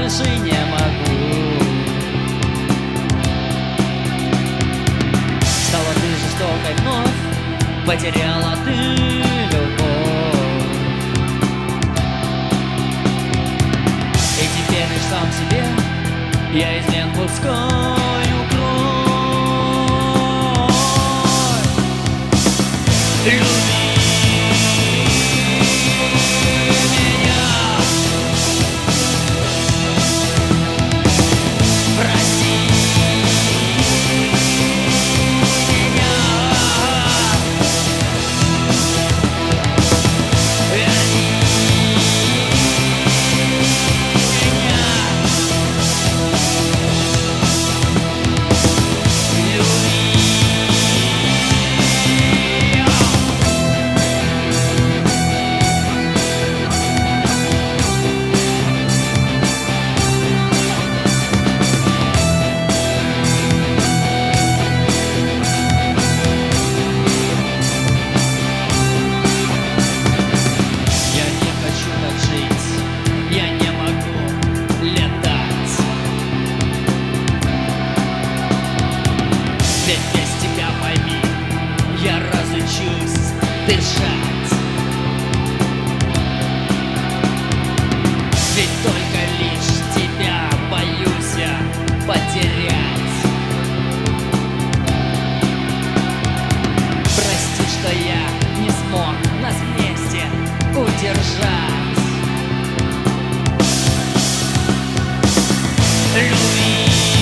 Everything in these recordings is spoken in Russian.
больше не могу. Стала ты жестокой вновь, потеряла ты любовь. И теперь лишь сам себе я измен пускаю кровь. Люби меня, прости меня, верни меня, люби. Ведь без тебя, пойми, я разучусь дышать. Ведь только лишь тебя боюсь я потерять. Прости, что я не смог нас вместе удержать. Люби.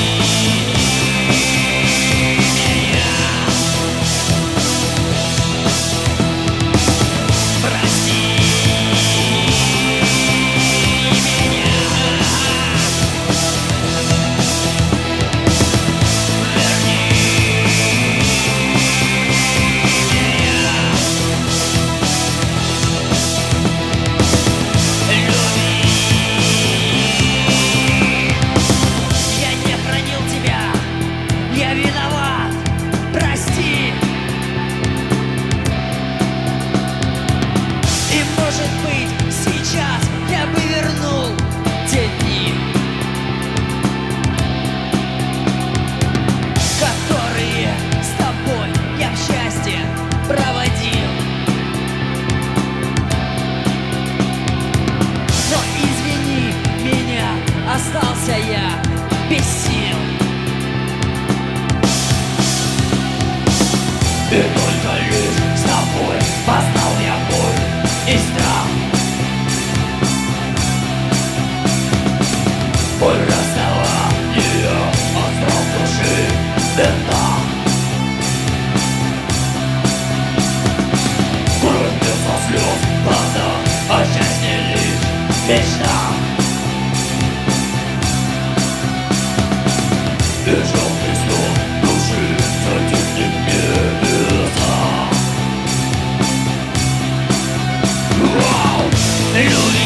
Остался я без сил. И только лишь с тобой познал я боль и страх. Боль расставания остров души беда. Кровь вместо слез в глазах, а счастье лишь мечта. И желтый снов души затихнет небеса. Люби.